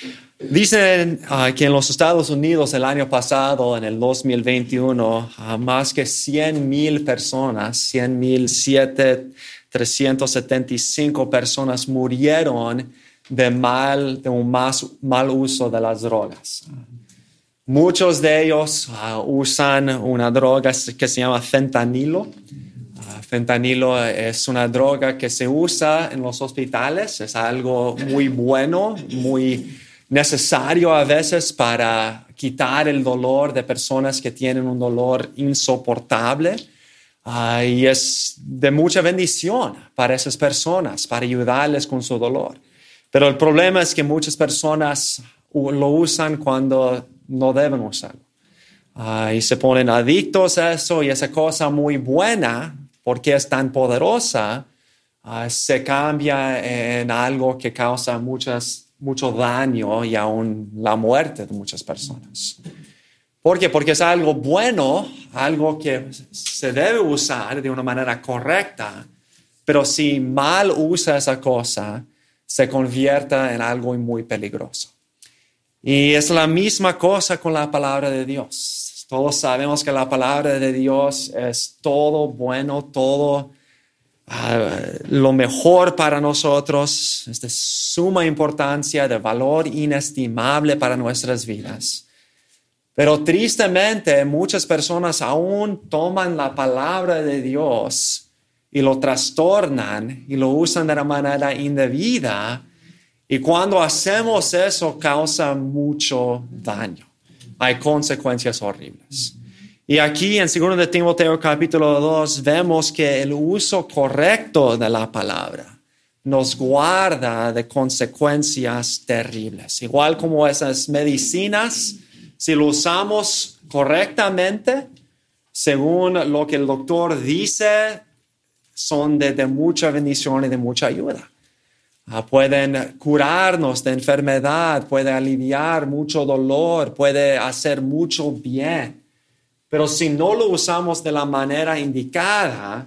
Dicen que en los Estados Unidos el año pasado, en el 2021, más que 100,000 personas, 100,375 personas murieron de un mal uso de las drogas. Muchos de ellos usan una droga que se llama fentanilo. Fentanilo es una droga que se usa en los hospitales. Es algo muy bueno, muy necesario a veces para quitar el dolor de personas que tienen un dolor insoportable. Y es de mucha bendición para esas personas, para ayudarles con su dolor. Pero el problema es que muchas personas lo usan cuando no deben usarlo. Y se ponen adictos a eso, y esa cosa muy buena, porque es tan poderosa, se cambia en algo que causa mucho daño y aún la muerte de muchas personas. ¿Por qué? Porque es algo bueno, algo que se debe usar de una manera correcta, pero si mal usa esa cosa, se convierte en algo muy peligroso. Y es la misma cosa con la palabra de Dios. Todos sabemos que la palabra de Dios es todo bueno, todo lo mejor para nosotros, es de suma importancia, de valor inestimable para nuestras vidas. Pero tristemente muchas personas aún toman la palabra de Dios y lo trastornan y lo usan de una manera indebida, y cuando hacemos eso causa mucho daño. Hay consecuencias horribles. Y aquí en 2 de Timoteo capítulo 2 vemos que el uso correcto de la palabra nos guarda de consecuencias terribles. Igual como esas medicinas, si lo usamos correctamente, según lo que el doctor dice, son de mucha bendición y de mucha ayuda. Pueden curarnos de enfermedad, puede aliviar mucho dolor, puede hacer mucho bien. Pero si no lo usamos de la manera indicada,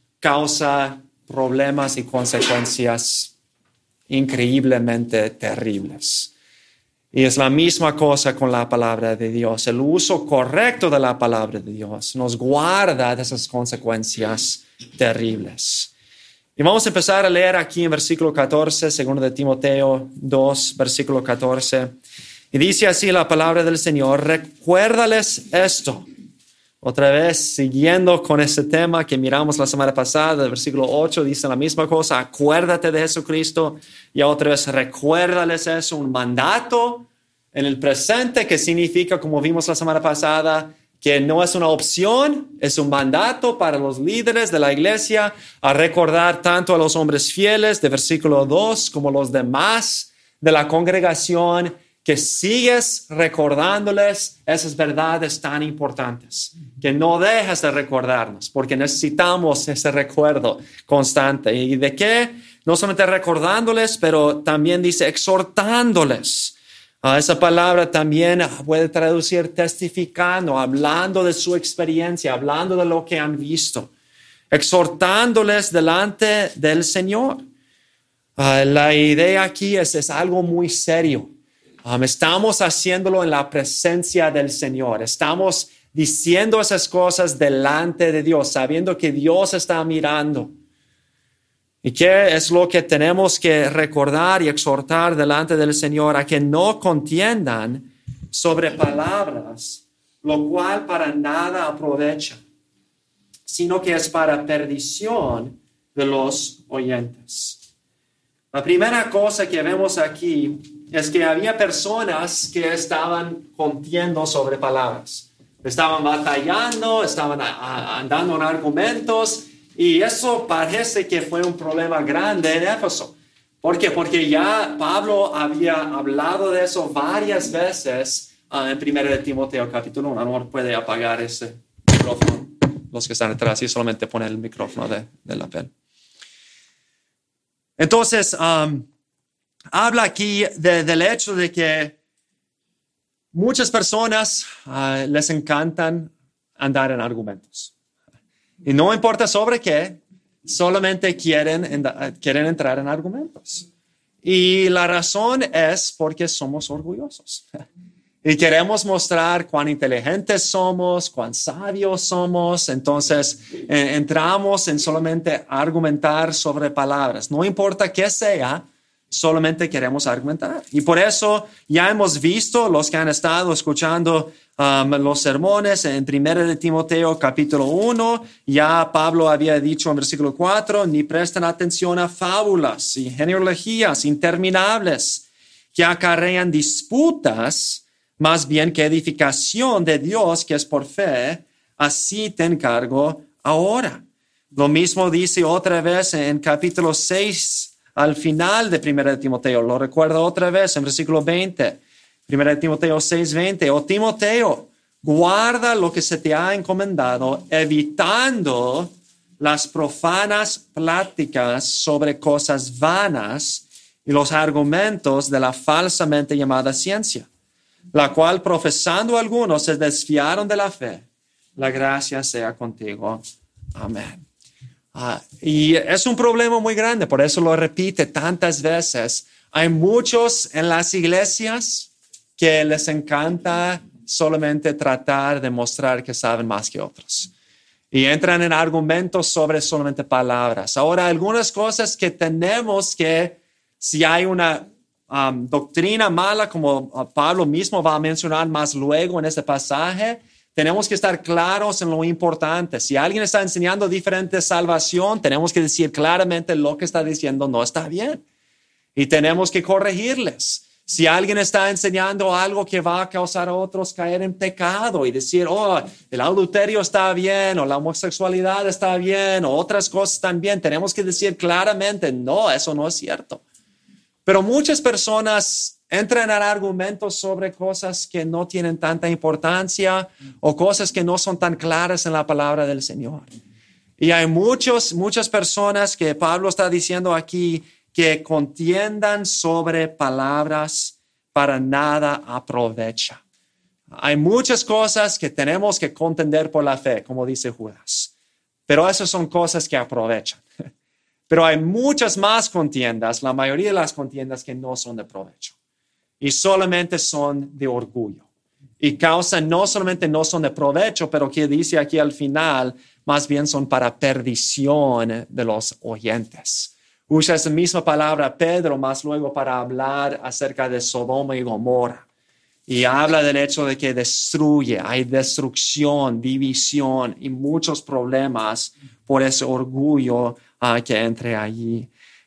causa problemas y consecuencias increíblemente terribles. Y es la misma cosa con la palabra de Dios. El uso correcto de la palabra de Dios nos guarda de esas consecuencias terribles. Y vamos a empezar a leer aquí en versículo 14, 2 de Timoteo 2, versículo 14. Y dice así la palabra del Señor: recuérdales esto. Otra vez, siguiendo con ese tema que miramos la semana pasada, el versículo 8 dice la misma cosa: acuérdate de Jesucristo. Y otra vez, recuérdales eso, un mandato en el presente, que significa, como vimos la semana pasada, que no es una opción, es un mandato para los líderes de la iglesia a recordar tanto a los hombres fieles de versículo 2 como los demás de la congregación, que sigues recordándoles esas verdades tan importantes, que no dejes de recordarnos, porque necesitamos ese recuerdo constante. ¿Y de qué? No solamente recordándoles, pero también dice exhortándoles. Esa palabra también puede traducir testificando, hablando de su experiencia, hablando de lo que han visto, exhortándoles delante del Señor. La idea aquí es algo muy serio. Estamos haciéndolo en la presencia del Señor. Estamos diciendo esas cosas delante de Dios, sabiendo que Dios está mirando. ¿Y qué es lo que tenemos que recordar y exhortar delante del Señor? A que no contiendan sobre palabras, lo cual para nada aprovecha, sino que es para perdición de los oyentes. La primera cosa que vemos aquí es que había personas que estaban contiendo sobre palabras. Estaban batallando, estaban andando en argumentos. Y eso parece que fue un problema grande en Éfeso. ¿Por qué? Porque ya Pablo había hablado de eso varias veces en 1 de Timoteo capítulo 1. No puede apagar ese micrófono. Los que están atrás y solamente ponen el micrófono de la pen. Entonces, habla aquí del hecho de que muchas personas les encantan andar en argumentos. Y no importa sobre qué, solamente quieren entrar en argumentos. Y la razón es porque somos orgullosos. Y queremos mostrar cuán inteligentes somos, cuán sabios somos. Entonces entramos en solamente argumentar sobre palabras. No importa qué sea, solamente queremos argumentar. Y por eso ya hemos visto, los que han estado escuchando los sermones en 1 de Timoteo capítulo 1, ya Pablo había dicho en versículo 4, ni prestan atención a fábulas y genealogías interminables que acarrean disputas, más bien que edificación de Dios que es por fe, así te encargo ahora. Lo mismo dice otra vez en capítulo 6, al final de 1 de Timoteo, lo recuerdo otra vez en versículo 20, 1 de Timoteo 6:20, oh Timoteo, guarda lo que se te ha encomendado, evitando las profanas pláticas sobre cosas vanas y los argumentos de la falsamente llamada ciencia, la cual profesando algunos se desviaron de la fe. La gracia sea contigo. Amén. Y es un problema muy grande, por eso lo repite tantas veces. Hay muchos en las iglesias que les encanta solamente tratar de mostrar que saben más que otros. Y entran en argumentos sobre solamente palabras. Ahora, algunas cosas que tenemos que, si hay una doctrina mala, como Pablo mismo va a mencionar más luego en este pasaje, tenemos que estar claros en lo importante. Si alguien está enseñando diferente salvación, tenemos que decir claramente lo que está diciendo no está bien. Y tenemos que corregirles. Si alguien está enseñando algo que va a causar a otros caer en pecado y decir, oh, el adulterio está bien, o la homosexualidad está bien, o otras cosas están bien, tenemos que decir claramente, no, eso no es cierto. Pero muchas personas entran en argumentos sobre cosas que no tienen tanta importancia o cosas que no son tan claras en la palabra del Señor. Y hay muchas personas que Pablo está diciendo aquí que contiendan sobre palabras para nada aprovecha. Hay muchas cosas que tenemos que contender por la fe, como dice Judas, pero esas son cosas que aprovechan. Pero hay muchas más contiendas, la mayoría de las contiendas que no son de provecho y solamente son de orgullo. Y causan, no solamente no son de provecho, pero que dice aquí al final, más bien son para perdición de los oyentes. Usa esa misma palabra Pedro más luego para hablar acerca de Sodoma y Gomorra. Y habla del hecho de que destruye, hay destrucción, división y muchos problemas por ese orgullo que entre allí.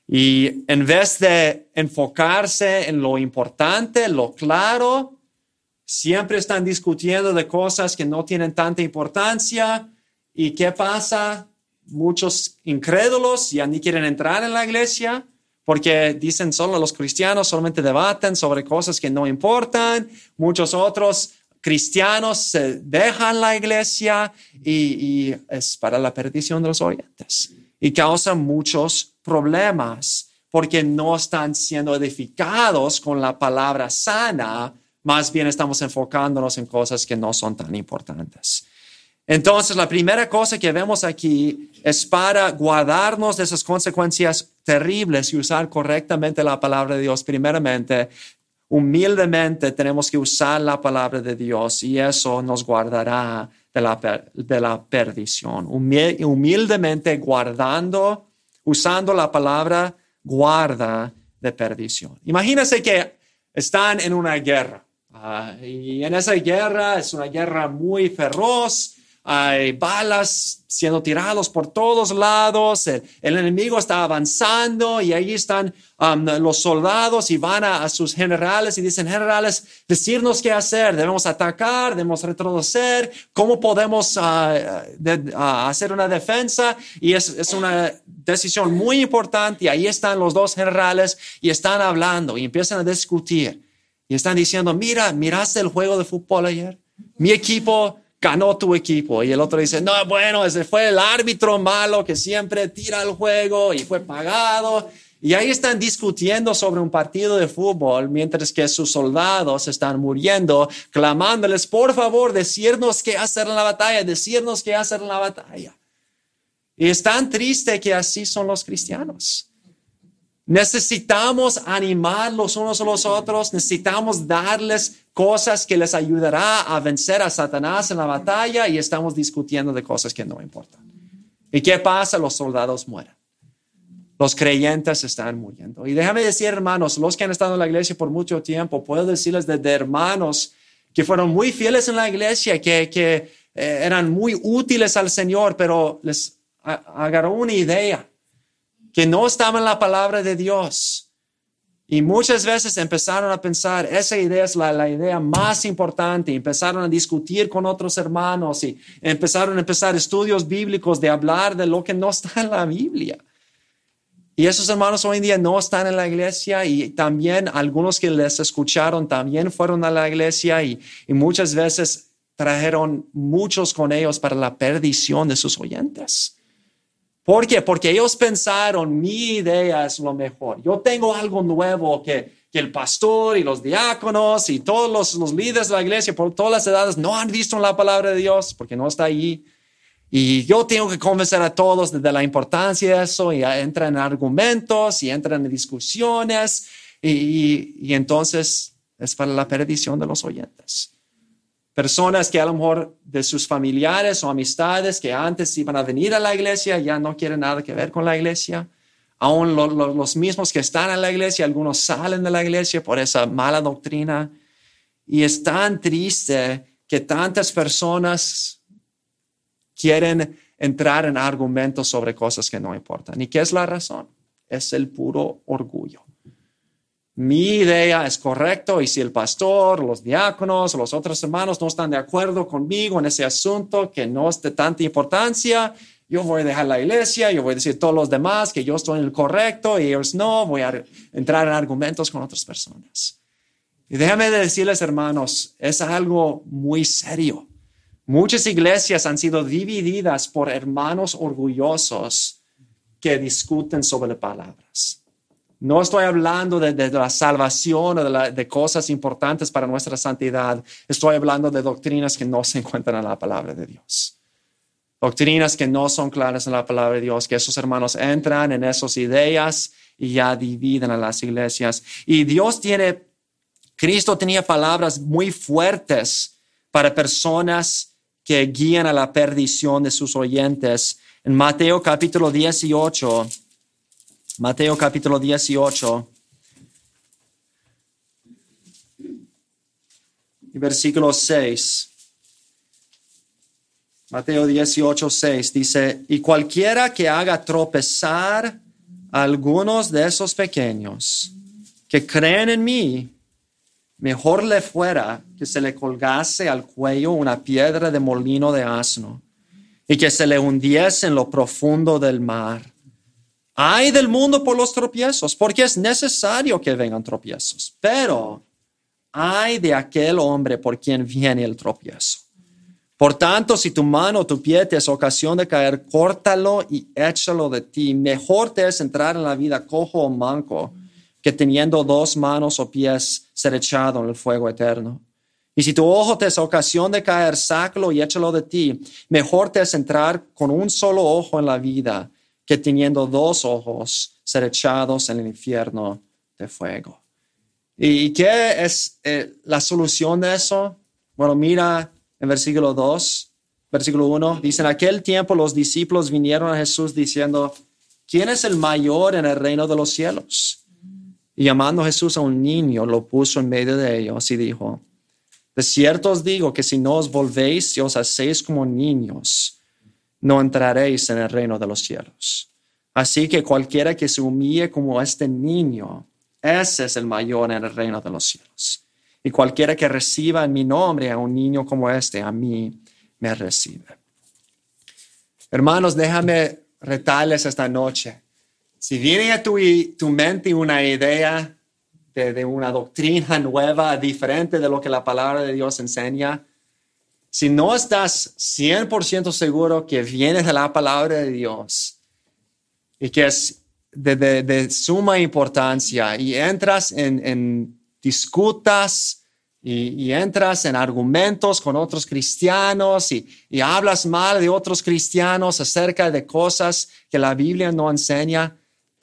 Y en vez de enfocarse en lo importante, lo claro, siempre están discutiendo de cosas que no tienen tanta importancia. ¿Y qué pasa? Muchos incrédulos ya ni quieren entrar en la iglesia porque dicen solo los cristianos solamente debaten sobre cosas que no importan. Muchos otros cristianos se dejan la iglesia y es para la perdición de los oyentes. Y causa muchos problemas porque no están siendo edificados con la palabra sana, más bien estamos enfocándonos en cosas que no son tan importantes. Entonces, la primera cosa que vemos aquí es para guardarnos de esas consecuencias terribles y usar correctamente la palabra de Dios. Primeramente, humildemente tenemos que usar la palabra de Dios y eso nos guardará de la perdición. Humildemente guardando, usando la palabra, guarda de perdición. Imagínense que están en una guerra y en esa guerra es una guerra muy feroz. Hay balas siendo tirados por todos lados. El enemigo está avanzando y ahí están los soldados y van a sus generales y dicen, generales, decirnos qué hacer. Debemos atacar, debemos retroceder. ¿Cómo podemos hacer una defensa? Y es una decisión muy importante. Y ahí están los dos generales y están hablando y empiezan a discutir. Y están diciendo, ¿miraste el juego de fútbol ayer? Mi equipo ganó tu equipo. Y el otro dice, no, bueno, ese fue el árbitro malo que siempre tira el juego y fue pagado. Y ahí están discutiendo sobre un partido de fútbol mientras que sus soldados están muriendo, clamándoles, por favor, decirnos qué hacer en la batalla, decirnos qué hacer en la batalla. Y es tan triste que así son los cristianos. Necesitamos animar los unos a los otros. Necesitamos darles cosas que les ayudará a vencer a Satanás en la batalla y estamos discutiendo de cosas que no importan. ¿Y qué pasa? Los soldados mueren. Los creyentes están muriendo. Y déjame decir, hermanos, los que han estado en la iglesia por mucho tiempo, puedo decirles de hermanos que fueron muy fieles en la iglesia, que eran muy útiles al Señor, pero les agarró una idea que no estaba en la palabra de Dios. Y muchas veces empezaron a pensar, esa idea es la idea más importante. Empezaron a discutir con otros hermanos y empezaron a empezar estudios bíblicos de hablar de lo que no está en la Biblia. Y esos hermanos hoy en día no están en la iglesia y también algunos que les escucharon también fueron a la iglesia y muchas veces trajeron muchos con ellos para la perdición de sus oyentes. ¿Por qué? Porque ellos pensaron, mi idea es lo mejor. Yo tengo algo nuevo que el pastor y los diáconos y todos los líderes de la iglesia por todas las edades no han visto en la palabra de Dios porque no está allí. Y yo tengo que convencer a todos de la importancia de eso y entran en argumentos y entran en discusiones y entonces es para la perdición de los oyentes. Personas que a lo mejor de sus familiares o amistades que antes iban a venir a la iglesia ya no quieren nada que ver con la iglesia. Aún los mismos que están en la iglesia, algunos salen de la iglesia por esa mala doctrina. Y es tan triste que tantas personas quieren entrar en argumentos sobre cosas que no importan. ¿Y qué es la razón? Es el puro orgullo. Mi idea es correcta y si el pastor, los diáconos o los otros hermanos no están de acuerdo conmigo en ese asunto que no es de tanta importancia, yo voy a dejar la iglesia, yo voy a decir a todos los demás que yo estoy en el correcto y ellos no, voy a entrar en argumentos con otras personas. Y déjame decirles, hermanos, es algo muy serio. Muchas iglesias han sido divididas por hermanos orgullosos que discuten sobre palabras. No estoy hablando de la salvación o de cosas importantes para nuestra santidad. Estoy hablando de doctrinas que no se encuentran en la palabra de Dios. Doctrinas que no son claras en la palabra de Dios, que esos hermanos entran en esas ideas y ya dividen a las iglesias. Y Cristo tenía palabras muy fuertes para personas que guían a la perdición de sus oyentes. En Mateo capítulo 18, y versículo 6. Mateo 18, 6 dice, y cualquiera que haga tropezar a algunos de esos pequeños que creen en mí, mejor le fuera que se le colgase al cuello una piedra de molino de asno y que se le hundiese en lo profundo del mar. Ay del mundo por los tropiezos, porque es necesario que vengan tropiezos, pero ay de aquel hombre por quien viene el tropiezo. Por tanto, si tu mano o tu pie te es ocasión de caer, córtalo y échalo de ti. Mejor te es entrar en la vida cojo o manco que teniendo 2 manos o pies ser echado en el fuego eterno. Y si tu ojo te es ocasión de caer, sácalo y échalo de ti. Mejor te es entrar con un solo ojo en la vida que teniendo 2 ojos ser echados en el infierno de fuego. ¿Y qué es la solución de eso? Bueno, mira en versículo 1, dice, en aquel tiempo los discípulos vinieron a Jesús diciendo, ¿quién es el mayor en el reino de los cielos? Y llamando Jesús a un niño, lo puso en medio de ellos y dijo, de cierto os digo que si no os volvéis y os hacéis como niños, no entraréis en el reino de los cielos. Así que cualquiera que se humille como este niño, ese es el mayor en el reino de los cielos. Y cualquiera que reciba en mi nombre a un niño como este, a mí me recibe. Hermanos, déjame retarles esta noche. Si viene a tu mente una idea de una doctrina nueva, diferente de lo que la palabra de Dios enseña, si no estás 100% seguro que viene de la palabra de Dios y que es de suma importancia y entras en disputas y entras en argumentos con otros cristianos y hablas mal de otros cristianos acerca de cosas que la Biblia no enseña,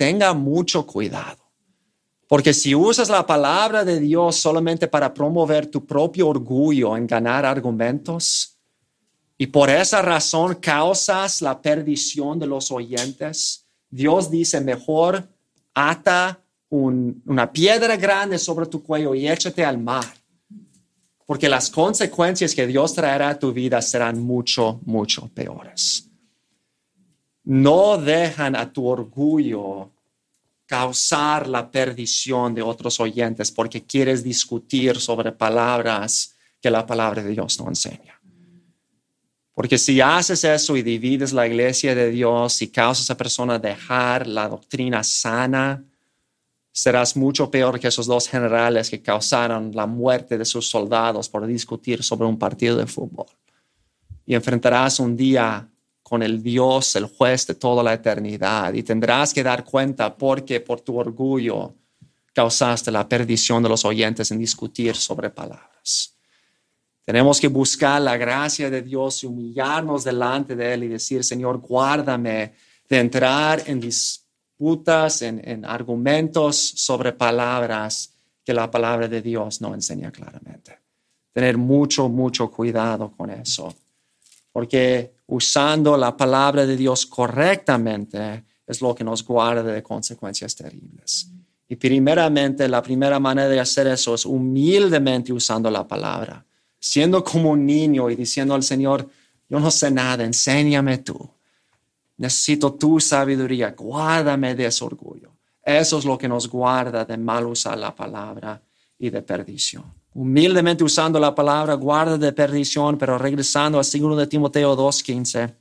tenga mucho cuidado. Porque si usas la palabra de Dios solamente para promover tu propio orgullo en ganar argumentos, y por esa razón causas la perdición de los oyentes, Dios dice, mejor ata una piedra grande sobre tu cuello y échate al mar. Porque las consecuencias que Dios traerá a tu vida serán mucho, mucho peores. No dejan a tu orgullo causar la perdición de otros oyentes porque quieres discutir sobre palabras que la palabra de Dios no enseña. Porque si haces eso y divides la iglesia de Dios y causas a esa persona dejar la doctrina sana, serás mucho peor que esos dos generales que causaron la muerte de sus soldados por discutir sobre un partido de fútbol. Y enfrentarás un día con el Dios, el juez de toda la eternidad, y tendrás que dar cuenta porque por tu orgullo causaste la perdición de los oyentes en discutir sobre palabras. Tenemos que buscar la gracia de Dios y humillarnos delante de Él y decir, Señor, guárdame de entrar en disputas, en argumentos sobre palabras que la palabra de Dios no enseña claramente. Tener mucho, mucho cuidado con eso. Porque usando la palabra de Dios correctamente es lo que nos guarda de consecuencias terribles. Y primeramente, la primera manera de hacer eso es humildemente usando la palabra. Siendo como un niño y diciendo al Señor, yo no sé nada, enséñame tú. Necesito tu sabiduría, guárdame de ese orgullo. Eso es lo que nos guarda de mal usar la palabra y de perdición. Humildemente usando la palabra, guarda de perdición, pero regresando a 2 de Timoteo 2:15.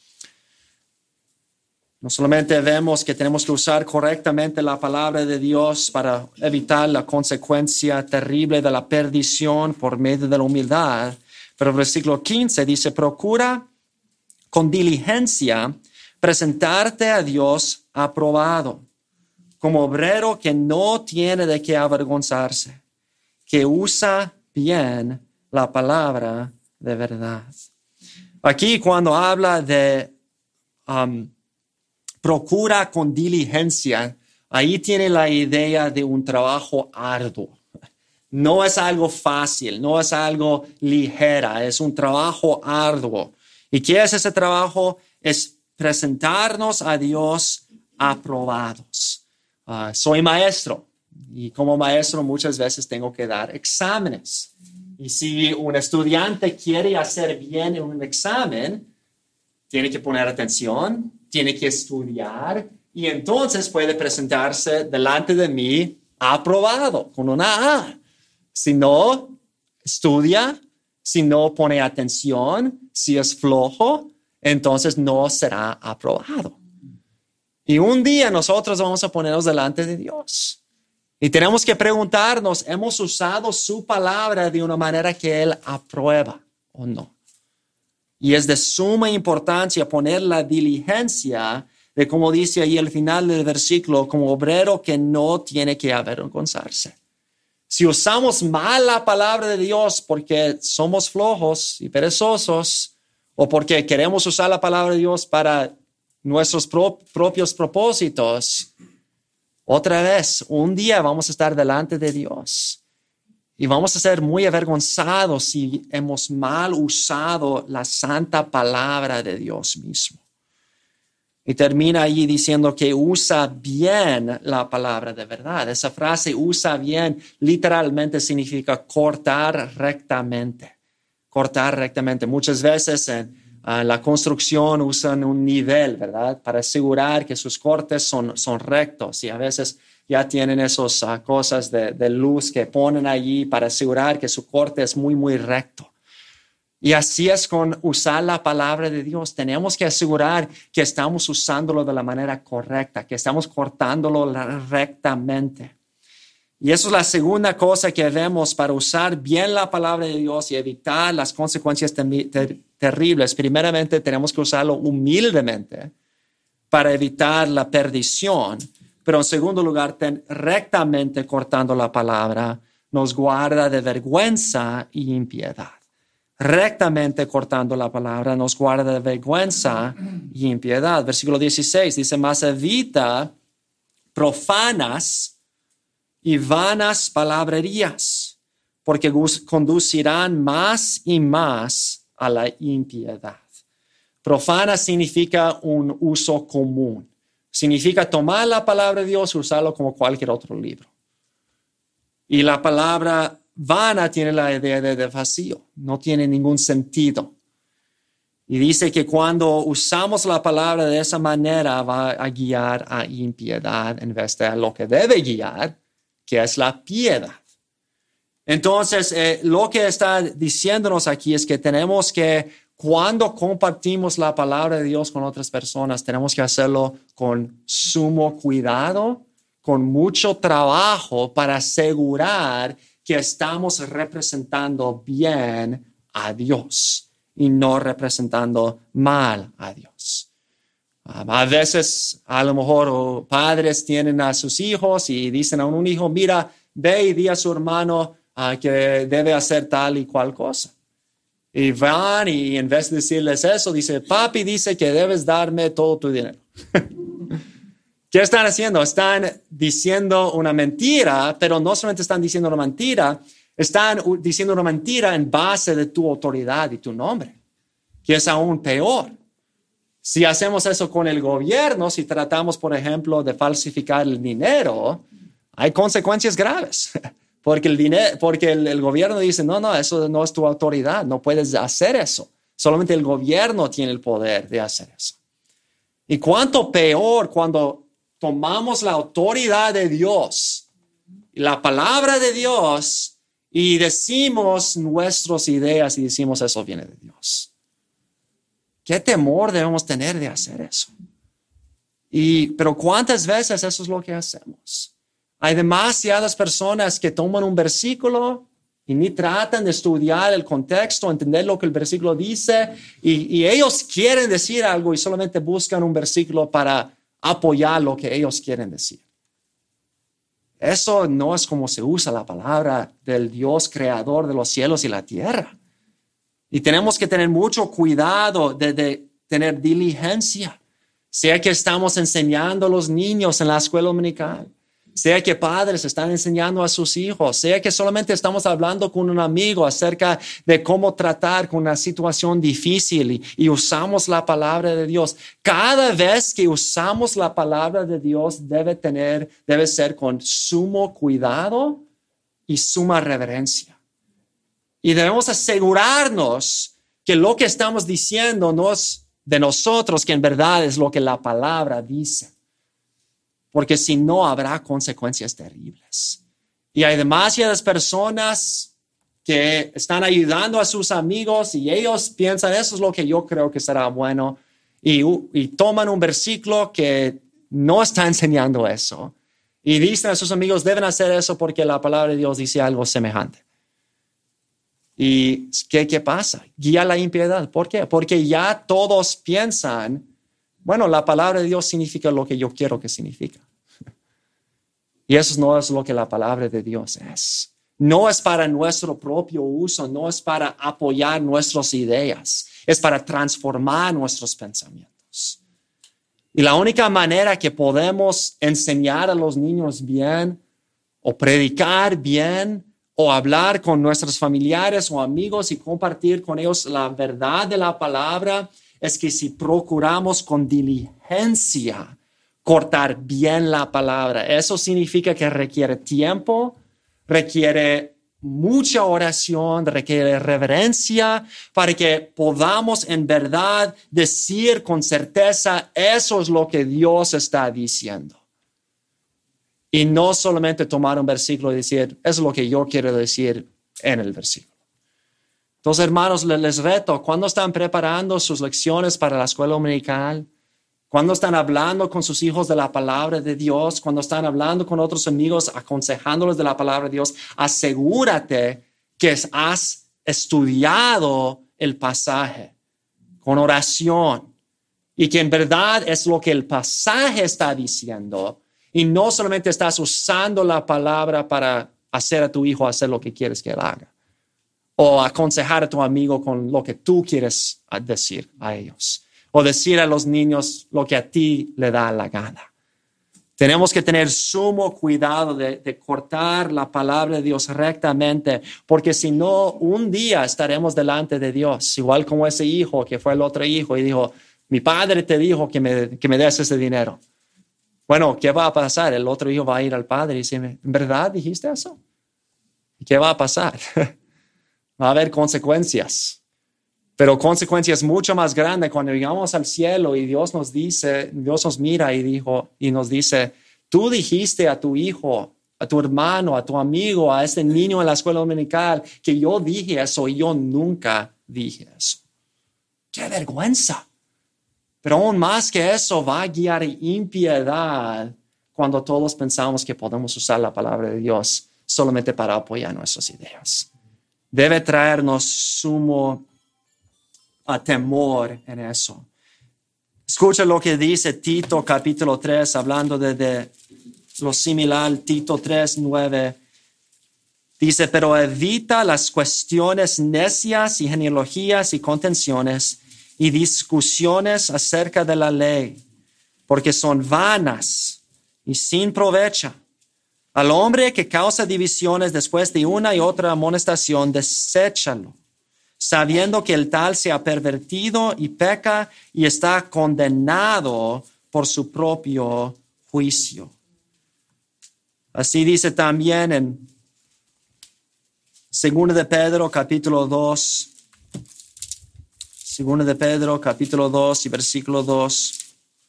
No solamente vemos que tenemos que usar correctamente la palabra de Dios para evitar la consecuencia terrible de la perdición por medio de la humildad, pero el versículo 15 dice, procura con diligencia presentarte a Dios aprobado, como obrero que no tiene de qué avergonzarse, que usa bien la palabra de verdad. Aquí cuando habla de procura con diligencia, ahí tiene la idea de un trabajo arduo. No es algo fácil, no es algo ligera, es un trabajo arduo. ¿Y qué es ese trabajo? Es presentarnos a Dios aprobados. Soy maestro y como maestro muchas veces tengo que dar exámenes. Y si un estudiante quiere hacer bien en un examen, tiene que poner atención, tiene que estudiar y entonces puede presentarse delante de mí aprobado con una A. Si no estudia, si no pone atención, si es flojo, entonces no será aprobado. Y un día nosotros vamos a ponernos delante de Dios. Y tenemos que preguntarnos, ¿hemos usado su palabra de una manera que Él aprueba o no? Y es de suma importancia poner la diligencia de, como dice ahí al final del versículo, como obrero que no tiene que avergonzarse. Si usamos mal la palabra de Dios porque somos flojos y perezosos o porque queremos usar la palabra de Dios para nuestros propios propósitos, otra vez, un día vamos a estar delante de Dios y vamos a ser muy avergonzados si hemos mal usado la santa palabra de Dios mismo. Y termina allí diciendo que usa bien la palabra de verdad. Esa frase usa bien literalmente significa cortar rectamente. Cortar rectamente. Muchas veces en la construcción usan un nivel, ¿verdad? Para asegurar que sus cortes son rectos. Y a veces ya tienen esas cosas de luz que ponen allí para asegurar que su corte es muy, muy recto. Y así es con usar la palabra de Dios. Tenemos que asegurar que estamos usándolo de la manera correcta, que estamos cortándolo rectamente. Y eso es la segunda cosa que vemos para usar bien la palabra de Dios y evitar las consecuencias terribles. Primeramente, tenemos que usarlo humildemente para evitar la perdición. Pero en segundo lugar, rectamente cortando la palabra nos guarda de vergüenza y impiedad. Rectamente cortando la palabra nos guarda de vergüenza y impiedad. Versículo 16 dice, mas evita profanas y vanas palabrerías, porque conducirán más y más a la impiedad. Profana significa un uso común. Significa tomar la palabra de Dios y usarlo como cualquier otro libro. Y la palabra vana tiene la idea de vacío, no tiene ningún sentido. Y dice que cuando usamos la palabra de esa manera va a guiar a impiedad en vez de lo que debe guiar, que es la piedad. Entonces, lo que está diciéndonos aquí es que tenemos que, cuando compartimos la palabra de Dios con otras personas, tenemos que hacerlo con sumo cuidado, con mucho trabajo para asegurar que estamos representando bien a Dios y no representando mal a Dios. A veces, a lo mejor, padres tienen a sus hijos y dicen a un hijo, mira, ve y di a su hermano que debe hacer tal y cual cosa. Y van y en vez de decirles eso, dice, papi dice que debes darme todo tu dinero. ¿Qué están haciendo? Están diciendo una mentira, pero no solamente están diciendo una mentira, están diciendo una mentira en base de tu autoridad y tu nombre, que es aún peor. Si hacemos eso con el gobierno, si tratamos, por ejemplo, de falsificar el dinero, hay consecuencias graves. Porque el gobierno dice, no, eso no es tu autoridad, no puedes hacer eso. Solamente el gobierno tiene el poder de hacer eso. Y cuánto peor cuando tomamos la autoridad de Dios, la palabra de Dios, y decimos nuestras ideas y decimos eso viene de Dios. ¿Qué temor debemos tener de hacer eso? Pero ¿cuántas veces eso es lo que hacemos? Hay demasiadas personas que toman un versículo y ni tratan de estudiar el contexto, entender lo que el versículo dice, y ellos quieren decir algo y solamente buscan un versículo para apoyar lo que ellos quieren decir. Eso no es como se usa la palabra del Dios creador de los cielos y la tierra. Y tenemos que tener mucho cuidado de tener diligencia, sea que estamos enseñando a los niños en la escuela dominical, sea que padres están enseñando a sus hijos, sea que solamente estamos hablando con un amigo acerca de cómo tratar con una situación difícil y usamos la palabra de Dios. Cada vez que usamos la palabra de Dios debe ser con sumo cuidado y suma reverencia. Y debemos asegurarnos que lo que estamos diciendo no es de nosotros, que en verdad es lo que la palabra dice. Porque si no, habrá consecuencias terribles. Y hay demasiadas personas que están ayudando a sus amigos y ellos piensan, eso es lo que yo creo que será bueno. Y toman un versículo que no está enseñando eso. Y dicen a sus amigos, deben hacer eso porque la palabra de Dios dice algo semejante. ¿Y qué pasa? Guía la impiedad. ¿Por qué? Porque ya todos piensan, bueno, la palabra de Dios significa lo que yo quiero que significa. Y eso no es lo que la palabra de Dios es. No es para nuestro propio uso, no es para apoyar nuestras ideas, es para transformar nuestros pensamientos. Y la única manera que podemos enseñar a los niños bien, o predicar bien, o hablar con nuestros familiares o amigos y compartir con ellos la verdad de la palabra, es que si procuramos con diligencia cortar bien la palabra. Eso significa que requiere tiempo, requiere mucha oración, requiere reverencia para que podamos en verdad decir con certeza, eso es lo que Dios está diciendo. Y no solamente tomar un versículo y decir, eso es lo que yo quiero decir en el versículo. Entonces, hermanos, les reto, cuando están preparando sus lecciones para la escuela dominical, cuando están hablando con sus hijos de la palabra de Dios, cuando están hablando con otros amigos, aconsejándoles de la palabra de Dios, asegúrate que has estudiado el pasaje con oración y que en verdad es lo que el pasaje está diciendo y no solamente estás usando la palabra para hacer a tu hijo hacer lo que quieres que él haga o aconsejar a tu amigo con lo que tú quieres decir a ellos. O decir a los niños lo que a ti le da la gana. Tenemos que tener sumo cuidado de cortar la palabra de Dios rectamente, porque si no, un día estaremos delante de Dios, igual como ese hijo que fue el otro hijo y dijo, mi padre te dijo que me des ese dinero. Bueno, ¿qué va a pasar? El otro hijo va a ir al padre y dice, ¿en verdad dijiste eso? ¿Y qué va a pasar? Va a haber consecuencias. Pero consecuencias mucho más grandes cuando llegamos al cielo y Dios nos mira y nos dice, tú dijiste a tu hijo, a tu hermano, a tu amigo, a ese niño en la escuela dominical que yo dije eso y yo nunca dije eso. ¡Qué vergüenza! Pero aún más que eso va a guiar impiedad cuando todos pensamos que podemos usar la palabra de Dios solamente para apoyar nuestras ideas. Debe traernos sumo temor en eso. Escucha lo que dice Tito capítulo 3, hablando de lo similar, Tito 3, 9. Dice, pero evita las cuestiones necias y genealogías y contenciones y discusiones acerca de la ley, porque son vanas y sin provecho. Al hombre que causa divisiones después de una y otra amonestación, deséchalo, sabiendo que el tal se ha pervertido y peca y está condenado por su propio juicio. Así dice también en 2 de Pedro capítulo 2, 2 de Pedro capítulo 2 y versículo 2.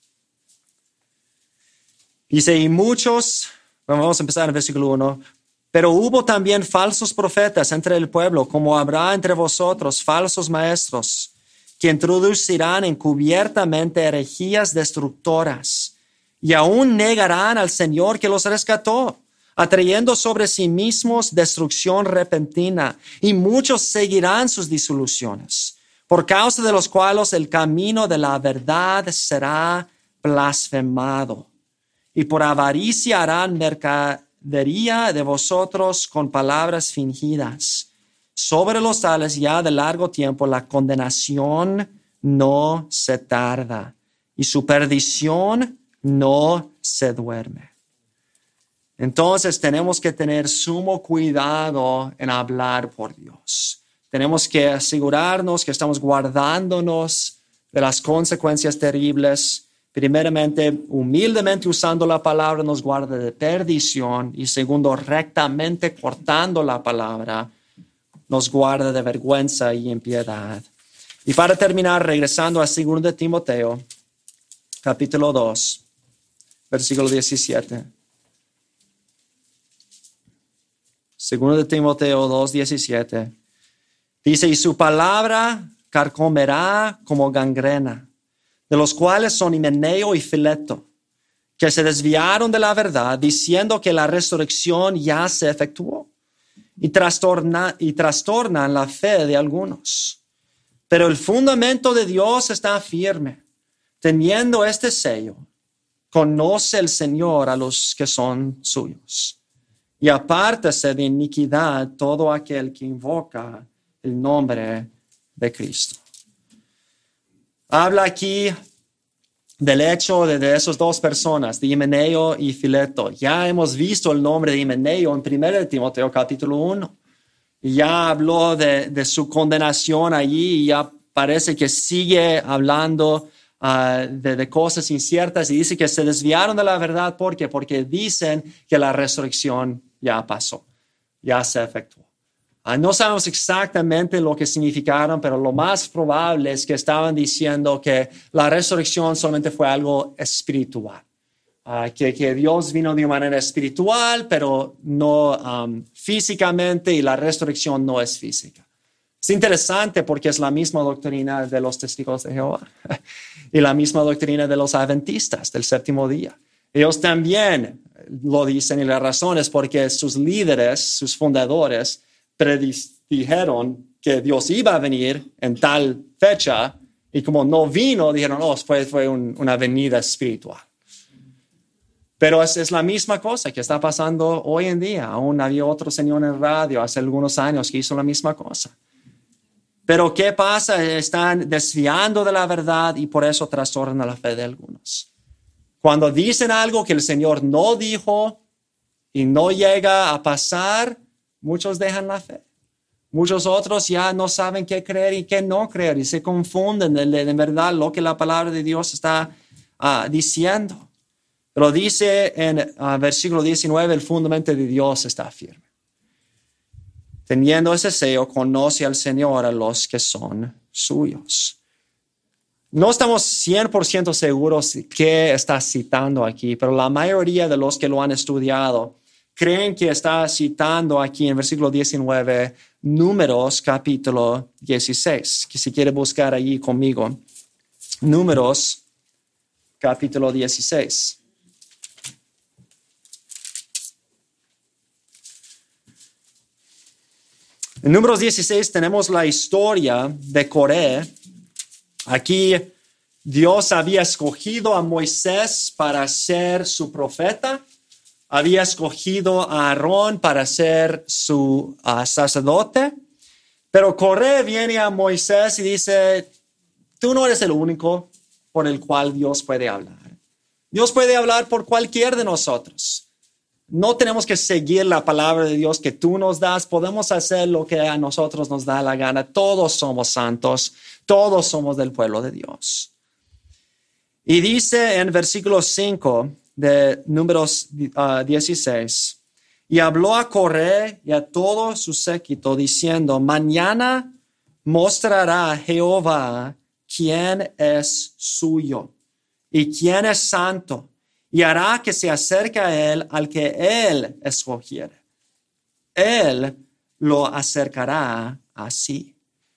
Dice, y muchos, vamos a empezar en el versículo 1. Pero hubo también falsos profetas entre el pueblo, como habrá entre vosotros falsos maestros, que introducirán encubiertamente herejías destructoras, y aún negarán al Señor que los rescató, atrayendo sobre sí mismos destrucción repentina, y muchos seguirán sus disoluciones, por causa de los cuales el camino de la verdad será blasfemado, y por avaricia harán mercadería de vosotros con palabras fingidas. Sobre los tales ya de largo tiempo la condenación no se tarda y su perdición no se duerme. Entonces tenemos que tener sumo cuidado en hablar por Dios. Tenemos que asegurarnos que estamos guardándonos de las consecuencias terribles. Primeramente, humildemente usando la palabra nos guarda de perdición, y segundo, rectamente cortando la palabra nos guarda de vergüenza y impiedad. Y para terminar, regresando a 2 de Timoteo, capítulo 2, versículo 17. 2 de Timoteo 2, 17. Dice, y su palabra carcomerá como gangrena, de los cuales son Himeneo y Fileto, que se desviaron de la verdad, diciendo que la resurrección ya se efectuó, y trastornan la fe de algunos. Pero el fundamento de Dios está firme, teniendo este sello: conoce el Señor a los que son suyos, y apártese de iniquidad todo aquel que invoca el nombre de Cristo. Habla aquí del hecho de esas dos personas, de Himeneo y Fileto. Ya hemos visto el nombre de Himeneo en 1 Timoteo capítulo 1. Y ya habló de su condenación allí, y ya parece que sigue hablando de cosas inciertas, y dice que se desviaron de la verdad. ¿Por qué? Porque dicen que la resurrección ya pasó, ya se efectuó. No sabemos exactamente lo que significaron, pero lo más probable es que estaban diciendo que la resurrección solamente fue algo espiritual, que Dios vino de una manera espiritual, pero no físicamente, y la resurrección no es física. Es interesante porque es la misma doctrina de los testigos de Jehová y la misma doctrina de los adventistas del séptimo día. Ellos también lo dicen, y la razón es porque sus líderes, sus fundadores, predijeron que Dios iba a venir en tal fecha, y como no vino, dijeron, fue una venida espiritual. Pero es la misma cosa que está pasando hoy en día. Aún había otro señor en radio hace algunos años que hizo la misma cosa. Pero ¿qué pasa? Están desviando de la verdad, y por eso trastornan la fe de algunos. Cuando dicen algo que el Señor no dijo y no llega a pasar, muchos dejan la fe. Muchos otros ya no saben qué creer y qué no creer y se confunden de verdad lo que la palabra de Dios está diciendo. Pero dice en versículo 19, el fundamento de Dios está firme. Teniendo ese sello, conoce al Señor a los que son suyos. No estamos 100% seguros qué está citando aquí, pero la mayoría de los que lo han estudiado creen que está citando aquí en versículo 19, Números capítulo 16, que si quiere buscar allí conmigo. Números capítulo 16. En Números 16 tenemos la historia de Coré. Aquí Dios había escogido a Moisés para ser su profeta. Había escogido a Aarón para ser su sacerdote. Pero Coré viene a Moisés y dice, tú no eres el único por el cual Dios puede hablar. Dios puede hablar por cualquier de nosotros. No tenemos que seguir la palabra de Dios que tú nos das. Podemos hacer lo que a nosotros nos da la gana. Todos somos santos. Todos somos del pueblo de Dios. Y dice en versículo 5 de Números 16, y habló a Coré y a todo su séquito diciendo, mañana mostrará Jehová quién es suyo y quién es santo, y hará que se acerque a él al que él escogiere. Él lo acercará así.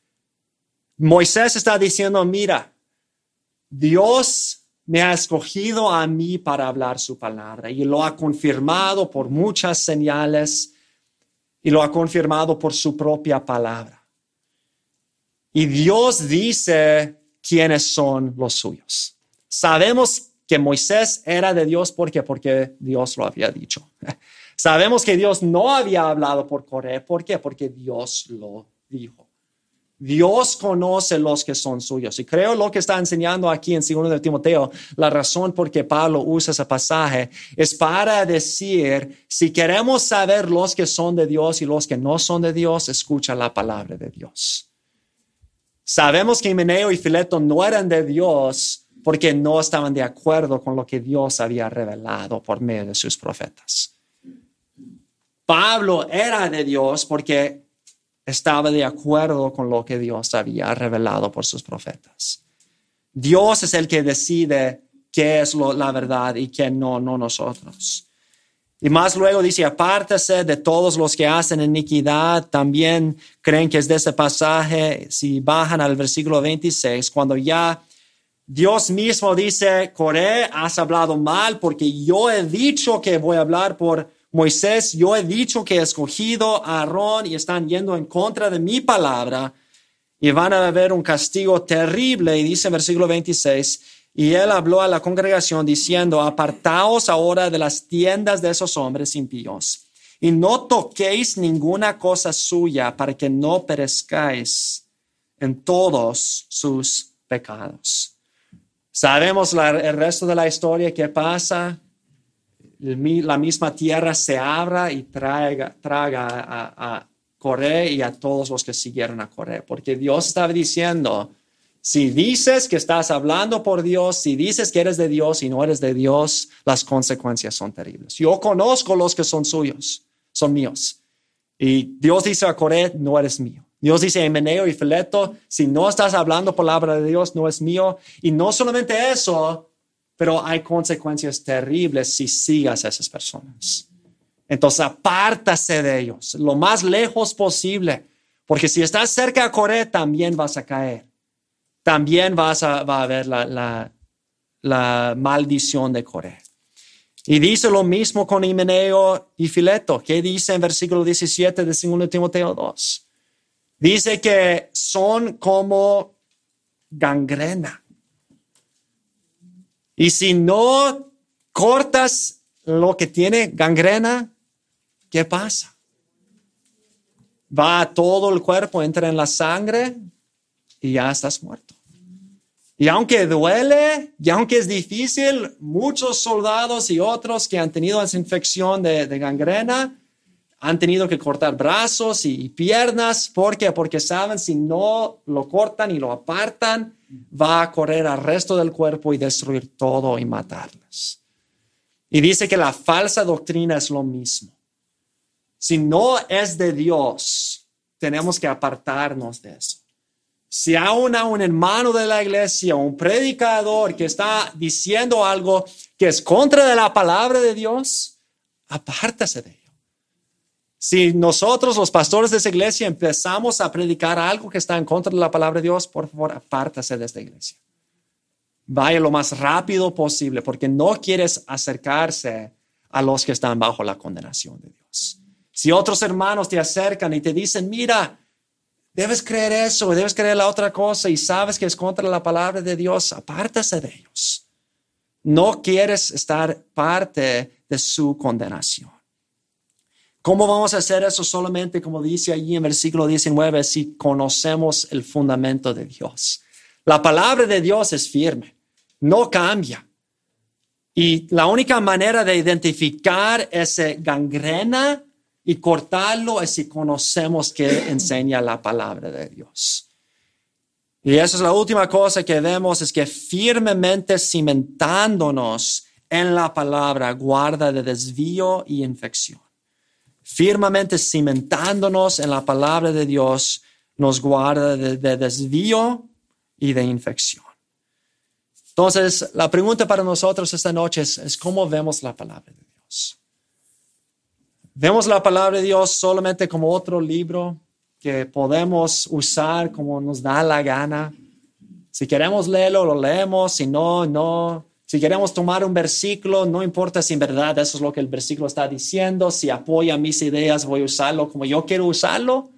Moisés está diciendo, mira, Dios me ha escogido a mí para hablar su palabra y lo ha confirmado por muchas señales y lo ha confirmado por su propia palabra. Y Dios dice quiénes son los suyos. Sabemos que Moisés era de Dios porque Dios lo había dicho. Sabemos que Dios no había hablado por Coré. ¿Por qué? Porque Dios lo dijo. Dios conoce los que son suyos. Y creo lo que está enseñando aquí en 2 de Timoteo, la razón por qué Pablo usa ese pasaje es para decir, si queremos saber los que son de Dios y los que no son de Dios, escucha la palabra de Dios. Sabemos que Himeneo y Fileto no eran de Dios porque no estaban de acuerdo con lo que Dios había revelado por medio de sus profetas. Pablo era de Dios porque estaba de acuerdo con lo que Dios había revelado por sus profetas. Dios es el que decide qué es la verdad y qué no nosotros. Y más luego dice, apártese de todos los que hacen iniquidad. También creen que es de ese pasaje, si bajan al versículo 26, cuando ya Dios mismo dice, Coré, has hablado mal porque yo he dicho que voy a hablar por Moisés, yo he dicho que he escogido a Aarón y están yendo en contra de mi palabra y van a haber un castigo terrible. Y dice en versículo 26, y él habló a la congregación diciendo, apartaos ahora de las tiendas de esos hombres impíos y no toquéis ninguna cosa suya para que no perezcáis en todos sus pecados. Sabemos el resto de la historia que pasa. La misma tierra se abra y traga a Coré y a todos los que siguieron a Coré. Porque Dios estaba diciendo, si dices que estás hablando por Dios, si dices que eres de Dios y no eres de Dios, las consecuencias son terribles. Yo conozco los que son suyos, son míos. Y Dios dice a Coré, no eres mío. Dios dice a Himeneo y Fileto, si no estás hablando palabra de Dios, no es mío. Y no solamente eso, pero hay consecuencias terribles si sigas a esas personas. Entonces, apártase de ellos lo más lejos posible, porque si estás cerca de Coré, también vas a caer. También va a haber la maldición de Coré. Y dice lo mismo con Himeneo y Fileto. ¿Qué dice en versículo 17 de 2 Timoteo 2? Dice que son como gangrena. Y si no cortas lo que tiene gangrena, ¿qué pasa? Va a todo el cuerpo, entra en la sangre y ya estás muerto. Y aunque duele, y aunque es difícil, muchos soldados y otros que han tenido esa infección de gangrena han tenido que cortar brazos y piernas. ¿Por qué? Porque saben, si no lo cortan y lo apartan, va a correr al resto del cuerpo y destruir todo y matarlos. Y dice que la falsa doctrina es lo mismo. Si no es de Dios, tenemos que apartarnos de eso. Si aún a un hermano de la iglesia, un predicador que está diciendo algo que es contra de la palabra de Dios, apártase de ello. Si nosotros, los pastores de esa iglesia, empezamos a predicar algo que está en contra de la palabra de Dios, por favor, apártase de esta iglesia. Vaya lo más rápido posible, porque no quieres acercarse a los que están bajo la condenación de Dios. Si otros hermanos te acercan y te dicen, mira, debes creer eso, debes creer la otra cosa y sabes que es contra la palabra de Dios, apártase de ellos. No quieres estar parte de su condenación. ¿Cómo vamos a hacer eso? Solamente, como dice allí en versículo 19, si conocemos el fundamento de Dios. La palabra de Dios es firme, no cambia. Y la única manera de identificar esa gangrena y cortarlo es si conocemos que enseña la palabra de Dios. Y esa es la última cosa que vemos, es que firmemente cimentándonos en la palabra guarda de desvío y infección. Firmemente cimentándonos en la palabra de Dios nos guarda de desvío y de infección. Entonces, la pregunta para nosotros esta noche es ¿cómo vemos la palabra de Dios? ¿Vemos la palabra de Dios solamente como otro libro que podemos usar como nos da la gana? Si queremos leerlo, lo leemos. Si no, no. Si queremos tomar un versículo, no importa si en verdad eso es lo que el versículo está diciendo. Si apoya mis ideas, voy a usarlo como yo quiero usarlo.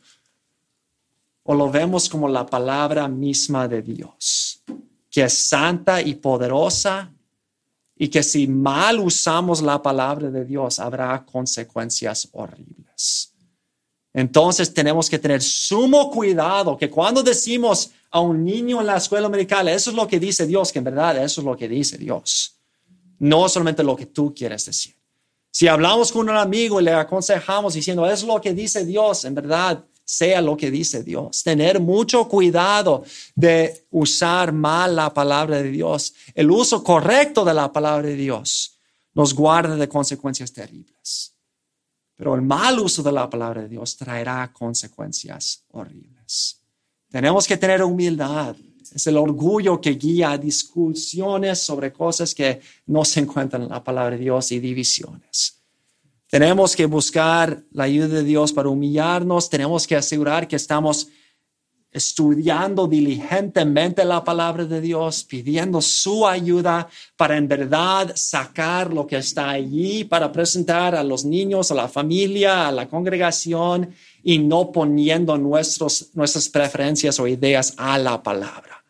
O lo vemos como la palabra misma de Dios, que es santa y poderosa, y que si mal usamos la palabra de Dios, habrá consecuencias horribles. Entonces tenemos que tener sumo cuidado que cuando decimos a un niño en la escuela dominical, eso es lo que dice Dios, que en verdad eso es lo que dice Dios. No solamente lo que tú quieres decir. Si hablamos con un amigo y le aconsejamos diciendo, eso es lo que dice Dios, en verdad, sea lo que dice Dios. Tener mucho cuidado de usar mal la palabra de Dios. El uso correcto de la palabra de Dios nos guarda de consecuencias terribles. Pero el mal uso de la palabra de Dios traerá consecuencias horribles. Tenemos que tener humildad. Es el orgullo que guía discusiones sobre cosas que no se encuentran en la palabra de Dios y divisiones. Tenemos que buscar la ayuda de Dios para humillarnos. Tenemos que asegurar que estamos estudiando diligentemente la palabra de Dios, pidiendo su ayuda para en verdad sacar lo que está allí para presentar a los niños, a la familia, a la congregación y no poniendo nuestras preferencias o ideas a la palabra.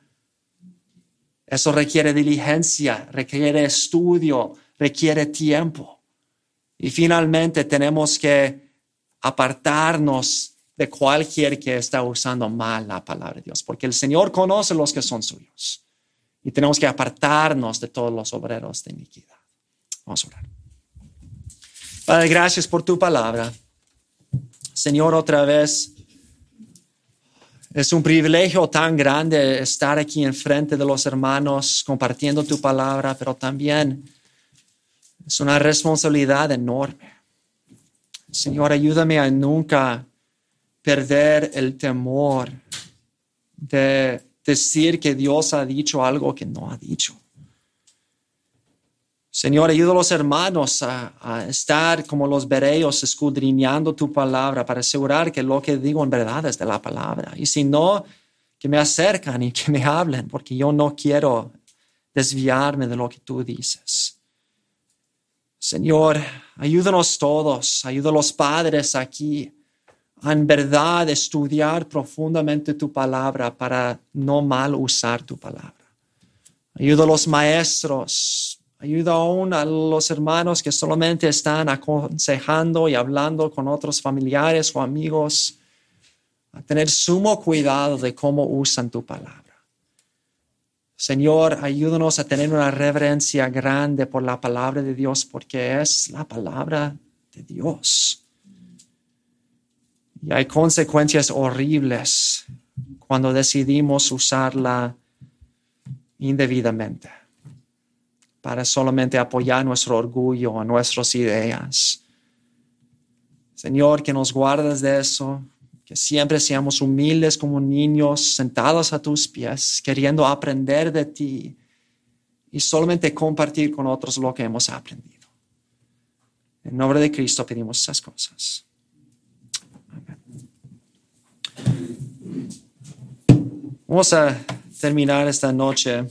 Eso requiere diligencia, requiere estudio, requiere tiempo. Y finalmente tenemos que apartarnos de cualquier que está usando mal la palabra de Dios, porque el Señor conoce los que son suyos y tenemos que apartarnos de todos los obreros de iniquidad. Vamos a orar. Padre, gracias por tu palabra. Señor, otra vez, es un privilegio tan grande estar aquí enfrente de los hermanos compartiendo tu palabra, pero también es una responsabilidad enorme. Señor, ayúdame a nunca perder el temor de decir que Dios ha dicho algo que no ha dicho. Señor, ayuda a los hermanos a estar como los bereos escudriñando tu palabra para asegurar que lo que digo en verdad es de la palabra. Y si no, que me acercan y que me hablen, porque yo no quiero desviarme de lo que tú dices. Señor, ayúdanos todos, ayuda a los padres aquí a en verdad estudiar profundamente tu palabra para no mal usar tu palabra. Ayuda a los maestros, ayuda aún a los hermanos que solamente están aconsejando y hablando con otros familiares o amigos a tener sumo cuidado de cómo usan tu palabra. Señor, ayúdanos a tener una reverencia grande por la palabra de Dios, porque es la palabra de Dios. Y hay consecuencias horribles cuando decidimos usarla indebidamente para solamente apoyar nuestro orgullo o nuestras ideas. Señor, que nos guardes de eso, que siempre seamos humildes como niños, sentados a tus pies, queriendo aprender de ti y solamente compartir con otros lo que hemos aprendido. En nombre de Cristo pedimos esas cosas. Amén. Vamos a terminar esta noche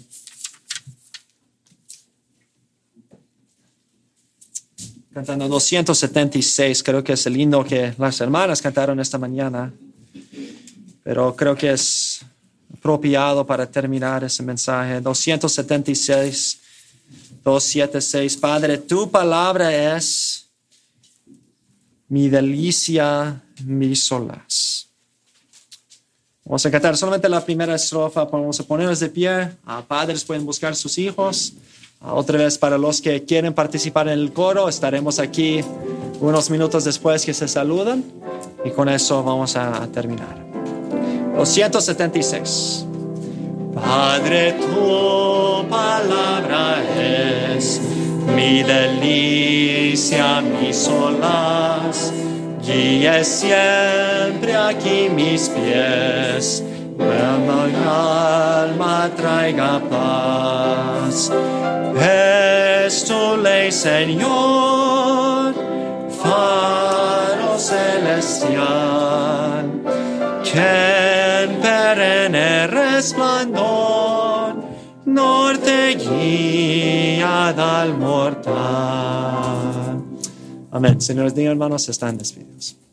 cantando 276. Creo que es el himno que las hermanas cantaron esta mañana, pero creo que es apropiado para terminar ese mensaje. 276, 276. Padre, tu palabra es mi delicia, mi solaz. Vamos a cantar solamente la primera estrofa. Vamos a ponernos de pie. Padres pueden buscar sus hijos. Otra vez, para los que quieren participar en el coro, estaremos aquí unos minutos después que se saludan. Y con eso vamos a terminar. 276. Padre, tu palabra es mi delicia, mi solaz. Guíe siempre aquí mis pies, cuando mi alma traiga paz. Es tu ley, Señor, faro celestial, que en perenne resplandor norte guía al mortal. Amén. Señores, hermanos, están despedidos.